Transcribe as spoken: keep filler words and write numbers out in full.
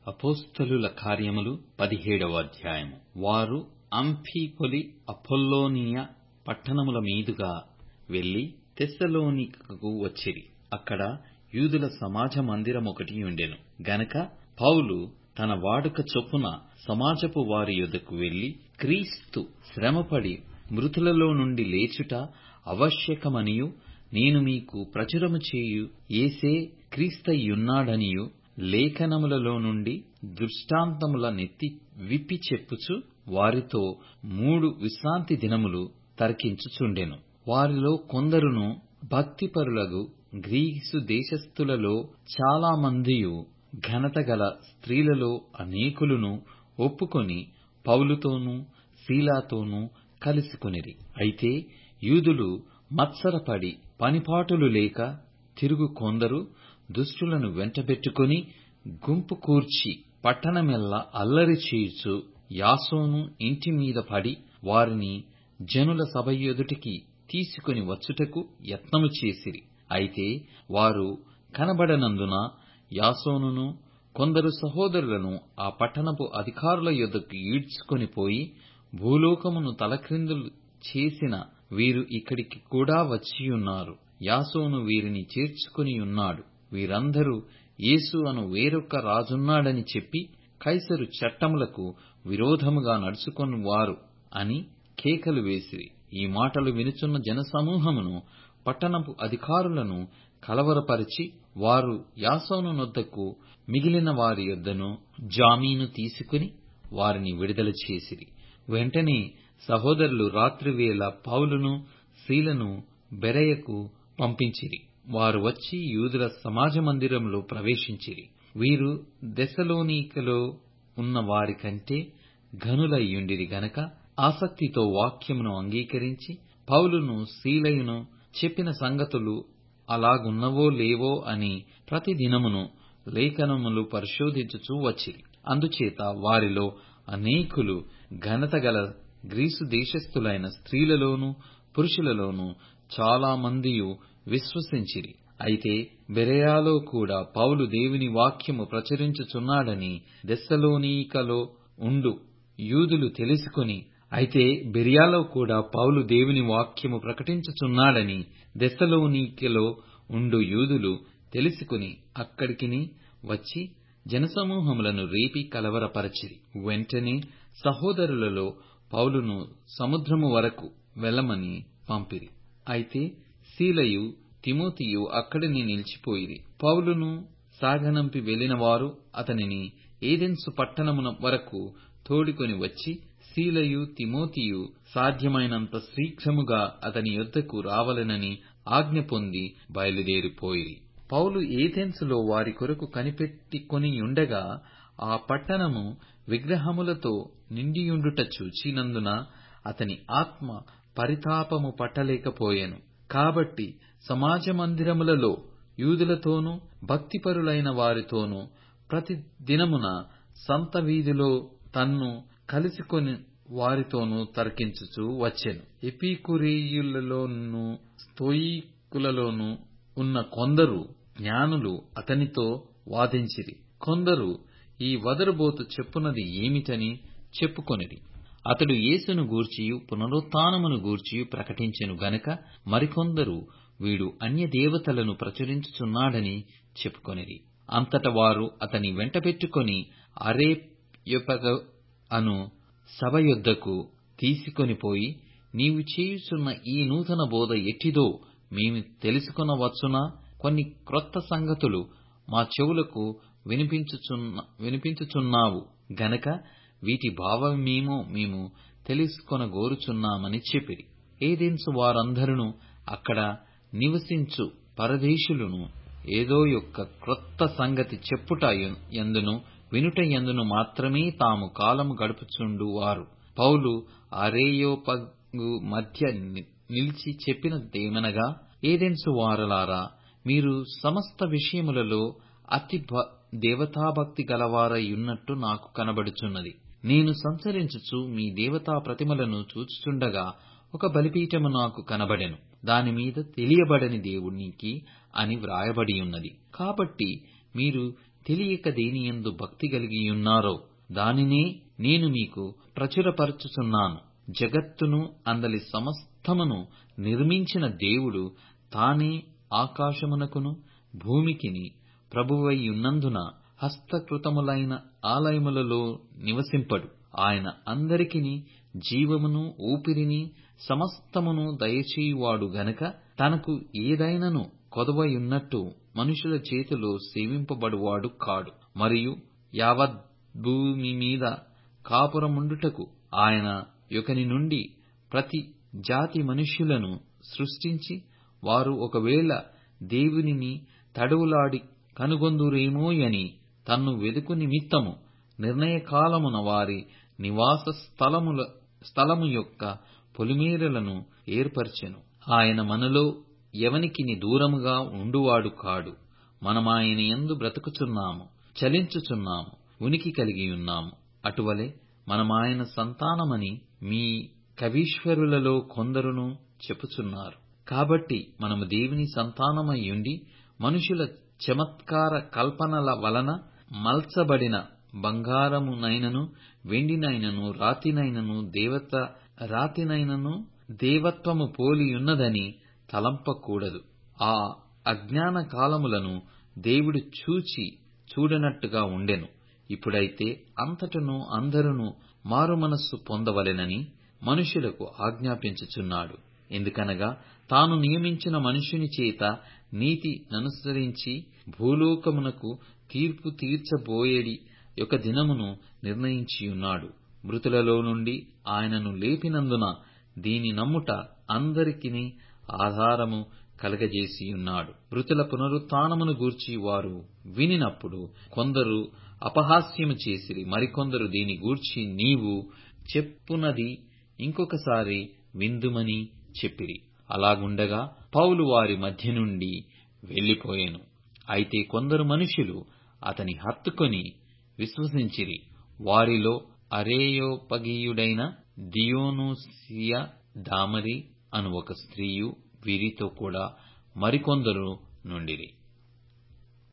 అపోస్తలుల కార్యములు పదిహేడవ అధ్యాయము. వారు అంఫిపొలి అపొల్లోనియ పట్టణముల మీదుగా వెళ్లి తెస్సలోనికకు వచ్చిరి. అక్కడ యూదుల సమాజ మందిరమొకటి ఉండెను గనక పౌలు తన వాడుక చొప్పున సమాజపు వారి యొద్దకు వెళ్లి, క్రీస్తు శ్రమపడి మృతులలో నుండి లేచుట ఆవశ్యకమనియు, నేను మీకు ప్రచురము చేయు యేసే క్రీస్తయ్యున్నాడనియు లేఖనములలో నుండి దృష్టాంతముల నెత్తి విప్పి చెప్పుచు వారితో మూడు విశ్రాంతి దినములు తర్కించుచుండెను. వారిలో కొందరును భక్తిపరులగు గ్రీసు దేశస్థులలో చాలామందియు ఘనతగల స్త్రీలలో అనేకులును ఒప్పుకొని పౌలుతోనూ సీలాతోనూ కలిసికొనిరి. అయితే యూదులు మత్సరపడి పనిపాటులు లేక తిరుగు కొందరు దుష్టులను వెంటబెట్టుకొని గుంపు కూర్చి పట్టణమెల్లా అల్లరి చేయుచు యాసోను ఇంటి మీద పడి వారిని జనుల సభ ఎదుటికి తీసుకొని వచ్చుటకు యత్నము చేసిరి. అయితే వారు కనబడనందున యాసోనును కొందరు సహోదరులను ఆ పట్టణపు అధికారుల యొద్దకు ఈడ్చుకొని పోయి, భూలోకమును తలక్రిందులు చేసిన వీరు ఇక్కడికి కూడా వచ్చియున్నారు. యాసోను వీరిని చేర్చుకొనియున్నాడు. వీరందరూ యేసు అను వేరొక రాజున్నాడని చెప్పి కైసరు చట్టములకు విరోధముగా నడుచుకొనువారు అని కేకలు వేసిరి. ఈ మాటలు వినుచున్న జనసమూహమును పట్టణపు అధికారులను కలవరపరిచి, వారు యాసోను నొద్దకు మిగిలిన వారి యొద్దను జామీను తీసుకుని వారిని విడుదల చేసిరి. వెంటనే సహోదరులు రాత్రివేళ పౌలును సీలను బెరయకు పంపించిరి. వారు వచ్చి యూదుల సమాజ మందిరములో ప్రవేశించిరి. వీరు తెస్సలోనికలో ఉన్న వారి కంటే ఘనులయ్యుండిరి గనక ఆసక్తితో వాక్యమును అంగీకరించి, పౌలును సీలయును చెప్పిన సంగతులు అలాగున్నవో లేవో అని ప్రతి దినమును లేఖనములు పరిశోధించుచూ వచ్చిరి. అందుచేత వారిలో అనేకులు ఘనతగల గ్రీసు దేశస్థులైన స్త్రీలలోనూ పురుషులలోనూ చాలామందియు విశ్వసించిరి. అయితే బెరయలో కూడా పౌలు దేవుని వాక్యము ప్రచురించుచున్నాడని తెస్సలోనికలో ఉండు యూదులు తెలుసుకొని అయితే బెరయలో కూడా పౌలు దేవుని వాక్యము ప్రకటించుచున్నాడని తెస్సలోనికలో ఉండు యూదులు తెలుసుకొని అక్కడికిని వచ్చి జనసమూహములను రేపి కలవరపరచిరి. వెంటనే సహోదరులలో పౌలును సముద్రము వరకు వెళ్ళమని పంపిరి. అయితే సీలయు తిమోతియు అక్కడనే నిలిచిపోయిరి. పౌలును సాగనంపి వెళ్లిన వారు అతనిని ఏథెన్సు పట్టణమున వరకు తోడుకొని వచ్చి, సీలయు తిమోతియు సాధ్యమైనంత శీఘ్రముగా అతని యొద్దకు రావలెనని ఆజ్ఞ పొంది బయలుదేరిపోయిరి. పౌలు ఏథెన్సులో వారి కొరకు కనిపెట్టుకొనియుండగా ఆ పట్టణము విగ్రహములతో నిండియుండుట చూచినందున అతని ఆత్మ పరితాపము పట్టలేకపోయెను. కాబట్టి సమాజ మందిరములలో యూదులతోనూ భక్తిపరులైన వారితోనూ ప్రతి దినమున సంత వీధిలో తన్ను కలుసుకొని వారితోనూ తర్కించుచూ వచ్చెను. ఎపికూరీయులలోనూ స్తోయికులలోనూ ఉన్న కొందరు జ్ఞానులు అతనితో వాదించిరి. కొందరు ఈ వదరుబోతు చెప్పునది ఏమిటని చెప్పుకొనిరి. అతడు యేసును గూర్చియు పునరుత్థానమును గూర్చియు ప్రకటించెను గనక మరికొందరు వీడు అన్యదేవతలను ప్రచురించుచున్నాడని చెప్పుకొనిరి. అంతట వారు అతని వెంటబెట్టుకొని అరేయోపగు అను సభ యొద్దకు తీసుకొని పోయి, నీవు చేయుచున్న ఈ నూతన బోధ ఎట్టిదో మేము తెలుసుకొనవచ్చునా? కొన్ని క్రొత్త సంగతులు మా చెవులకు వినిపించుచున్న వినిపించుచున్నావు గనక వీటి భావమేమో మేము తెలుసుకొనగోరుచున్నామని చెప్పిరి. ఏథెన్సు వారందరును అక్కడ నివసించు పరదేశులను ఏదో యొక్క క్రొత్త సంగతి చెప్పుట యందును వినుట యందును మాత్రమే తాము కాలము గడుపుచుండు వారు. పౌలు అరేయోపగు మధ్య నిలిచి చెప్పినదేమనగా, ఏథెన్సు వారలారా, మీరు సమస్త విషయములలో అతి దేవతాభక్తి గలవారయ్యున్నట్టు నాకు కనబడుచున్నది. నేను సంచరించుచు మీ దేవతా ప్రతిమలను చూచుచుండగా ఒక బలిపీఠము నాకు కనబడెను. దానిమీద తెలియబడని దేవునికి అని వ్రాయబడియున్నది. కాబట్టి మీరు తెలియక దేనియందు భక్తి కలిగియున్నారో దానినే నేను మీకు ప్రచురపరచుచున్నాను. జగత్తును అందలి సమస్తమును నిర్మించిన దేవుడు తానే ఆకాశమునకును భూమికిని ప్రభువైయున్నందున హస్తకృతములైన ఆలయములలో నివసింపడు. ఆయన అందరికిని జీవమును ఊపిరిని సమస్తమును దయచేయువాడు గనక తనకు ఏదైనను కొదవయున్నట్టు మనుషుల చేతిలో సేవింపబడువాడు కాడు. మరియు యావత్ భూమి మీద కాపురముండుటకు ఆయన యొకని నుండి ప్రతి జాతి మనుష్యులను సృష్టించి, వారు ఒకవేళ దేవునిని తడవులాడి కనుగొందురేమోయని తన్ను వెదుకు నిమిత్తము నిర్ణయకాలమున వారి నివాస స్థలముల స్థలము యొక్క పొలిమేరలను ఏర్పరచెను. ఆయన మనలో ఎవనికిని దూరముగా ఉండువాడు కాడు. మనమాయన యందు బ్రతుకుచున్నాము, చలించుచున్నాము, ఉనికి కలిగియున్నాము. అటువలే మనమాయన సంతానమని మీ కవీశ్వరులలో కొందరును చెప్పుచున్నారు. కాబట్టి మనము దేవుని సంతానమయ్యుండి మనుషుల చమత్కార కల్పనల వలన మల్చబడిన బంగారమునైనను వెండినైనను రాతినైనను దేవత రాతినైనను దేవత్వము పోలియున్నదని తలంపకూడదు. ఆ అజ్ఞాన కాలములను దేవుడు చూచి చూడనట్టుగా ఉండెను. ఇప్పుడైతే అంతటను అందరును మారుమనస్సు పొందవలెనని మనుషులకు ఆజ్ఞాపించుచున్నాడు. ఎందుకనగా తాను నియమించిన మనుషుని చేత నీతి ననుసరించి భూలోకమునకు తీర్పు తీర్చబోయేడి ఒక దినమును నిర్ణయించియున్నాడు. మృతులలో నుండి ఆయనను లేపినందున దీని నమ్ముట అందరికిని ఆధారము కలగజేసియున్నాడు. మృతుల పునరుత్థానమును గూర్చి వారు వినినప్పుడు కొందరు అపహాస్యము చేసిరి, మరికొందరు దీని గూర్చి నీవు చెప్పునది ఇంకొకసారి విందుమని చెప్పిరి. అలాగుండగా పౌలు వారి మధ్య నుండి వెళ్లిపోయెను. అయితే కొందరు మనుషులు అతని హత్తుకొని విశ్వసించిరి. వారిలో అరేయోపగీయుడైన దియోనుసియ దామరి అను ఒక స్త్రీయు వీరితో కూడా మరికొందరు నుండిరి.